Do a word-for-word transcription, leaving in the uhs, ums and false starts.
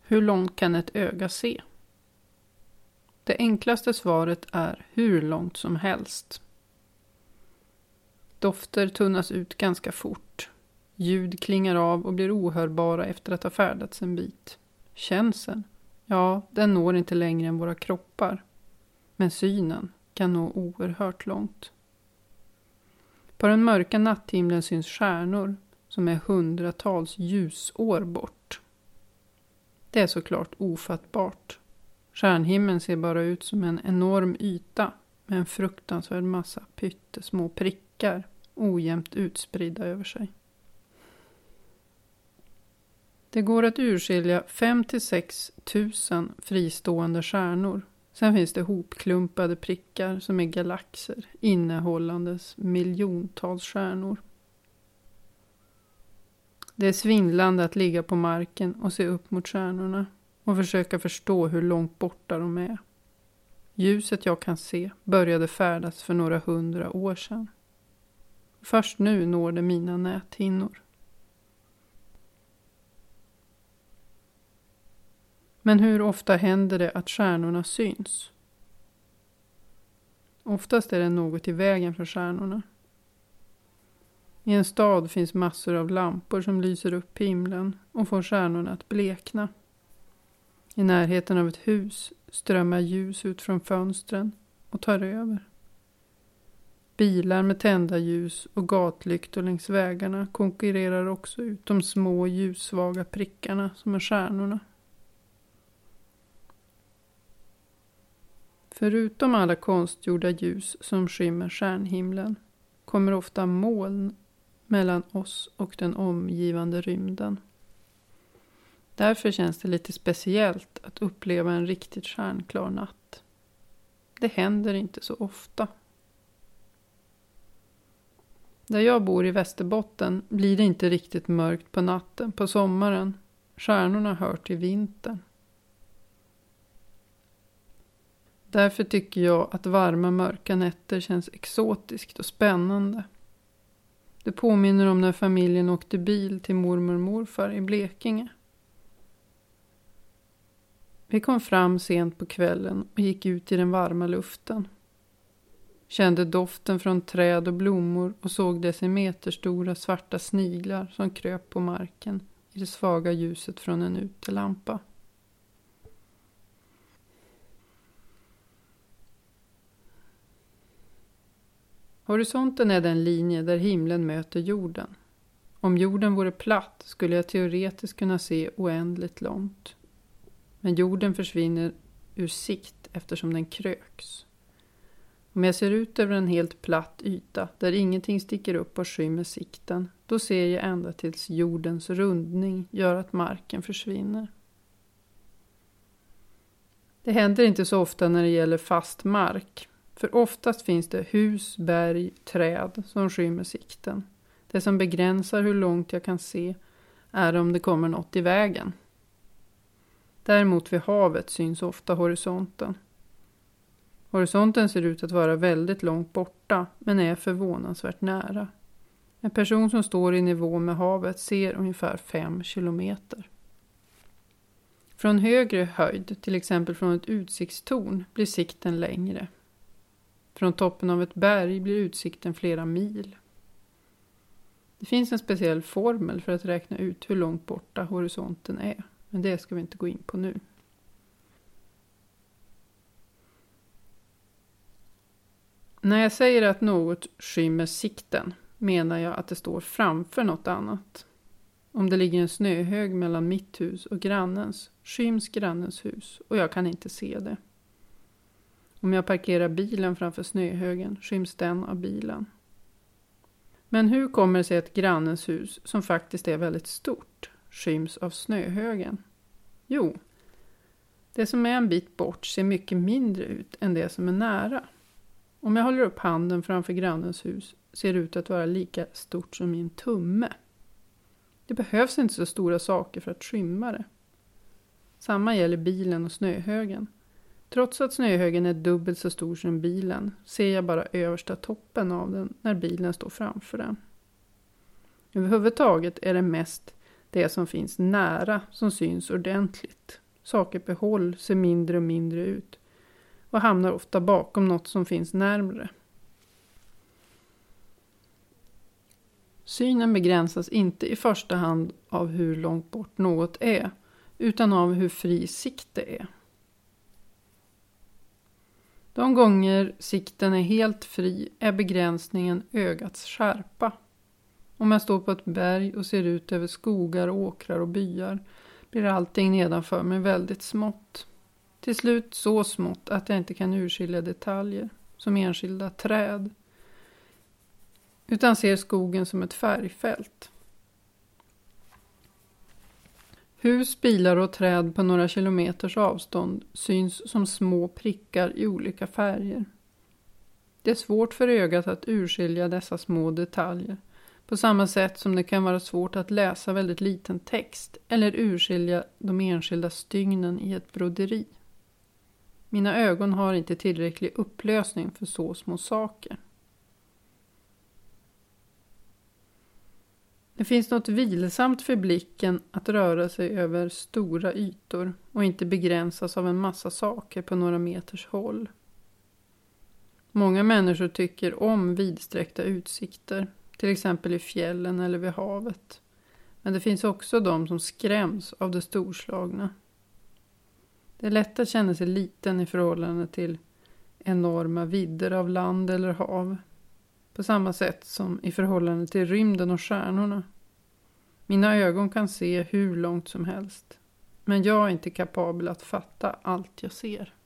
Hur långt kan ett öga se? Det enklaste svaret är hur långt som helst. Dofter tunnas ut ganska fort. Ljud klingar av och blir ohörbara efter att ha färdats en bit. Känseln, ja, den når inte längre än våra kroppar. Men synen kan nå oerhört långt. På den mörka natthimlen syns stjärnor som är hundratals ljusår bort. Det är såklart ofattbart. Stjärnhimlen ser bara ut som en enorm yta med en fruktansvärd massa pyttesmå prickar ojämnt utspridda över sig. Det går att urskilja fem till sex tusen fristående stjärnor. Sen finns det hopklumpade prickar som är galaxer innehållandes miljontals stjärnor. Det är svindlande att ligga på marken och se upp mot stjärnorna och försöka förstå hur långt borta de är. Ljuset jag kan se började färdas för några hundra år sedan. Först nu når det mina näthinnor. Men hur ofta händer det att stjärnorna syns? Oftast är det något i vägen för stjärnorna. I en stad finns massor av lampor som lyser upp himlen och får stjärnorna att blekna. I närheten av ett hus strömmar ljus ut från fönstren och tar över. Bilar med tända ljus och gatlyktor längs vägarna konkurrerar också ut de små ljussvaga prickarna som är stjärnorna. Förutom alla konstgjorda ljus som skymmer stjärnhimlen kommer ofta moln mellan oss och den omgivande rymden. Därför känns det lite speciellt att uppleva en riktigt stjärnklar natt. Det händer inte så ofta. Där jag bor i Västerbotten blir det inte riktigt mörkt på natten på sommaren. Stjärnorna hör till vintern. Därför tycker jag att varma mörka nätter känns exotiskt och spännande. Det påminner om när familjen åkte bil till mormor och morfar i Blekinge. Vi kom fram sent på kvällen och gick ut i den varma luften. Kände doften från träd och blommor och såg decimeterstora svarta sniglar som kröp på marken i det svaga ljuset från en utelampa. Horisonten är den linje där himlen möter jorden. Om jorden vore platt skulle jag teoretiskt kunna se oändligt långt. Men jorden försvinner ur sikt eftersom den kröks. Om jag ser ut över en helt platt yta där ingenting sticker upp och skymmer sikten, då ser jag ända tills jordens rundning gör att marken försvinner. Det händer inte så ofta när det gäller fast mark. För oftast finns det hus, berg, träd som skymmer sikten. Det som begränsar hur långt jag kan se är om det kommer något i vägen. Däremot vid havet syns ofta horisonten. Horisonten ser ut att vara väldigt långt borta men är förvånansvärt nära. En person som står i nivå med havet ser ungefär fem kilometer. Från högre höjd, till exempel från ett utsiktstorn, blir sikten längre. Från toppen av ett berg blir utsikten flera mil. Det finns en speciell formel för att räkna ut hur långt borta horisonten är. Men det ska vi inte gå in på nu. När jag säger att något skymmer sikten menar jag att det står framför något annat. Om det ligger en snöhög mellan mitt hus och grannens skyms grannens hus och jag kan inte se det. Om jag parkerar bilen framför snöhögen skyms den av bilen. Men hur kommer det sig att grannens hus, som faktiskt är väldigt stort, skyms av snöhögen? Jo, det som är en bit bort ser mycket mindre ut än det som är nära. Om jag håller upp handen framför grannens hus ser det ut att vara lika stort som min tumme. Det behövs inte så stora saker för att skymma det. Samma gäller bilen och snöhögen. Trots att snöhögen är dubbelt så stor som bilen ser jag bara översta toppen av den när bilen står framför den. Överhuvudtaget är det mest det som finns nära som syns ordentligt. Saker på håll ser mindre och mindre ut och hamnar ofta bakom något som finns närmre. Synen begränsas inte i första hand av hur långt bort något är, utan av hur fri sikt det är. De gånger sikten är helt fri är begränsningen ögats skärpa. Om jag står på ett berg och ser ut över skogar, åkrar och byar blir allting nedanför mig väldigt smått. Till slut så smått att jag inte kan urskilja detaljer, som enskilda träd, utan ser skogen som ett färgfält. Hus, bilar och träd på några kilometers avstånd syns som små prickar i olika färger. Det är svårt för ögat att urskilja dessa små detaljer, på samma sätt som det kan vara svårt att läsa väldigt liten text eller urskilja de enskilda stygnen i ett broderi. Mina ögon har inte tillräcklig upplösning för så små saker. Det finns något vilsamt för blicken att röra sig över stora ytor och inte begränsas av en massa saker på några meters håll. Många människor tycker om vidsträckta utsikter, till exempel i fjällen eller vid havet. Men det finns också de som skräms av det storslagna. Det är lätt att känna sig liten i förhållande till enorma vidder av land eller hav. På samma sätt som i förhållande till rymden och stjärnorna. Mina ögon kan se hur långt som helst. Men jag är inte kapabel att fatta allt jag ser.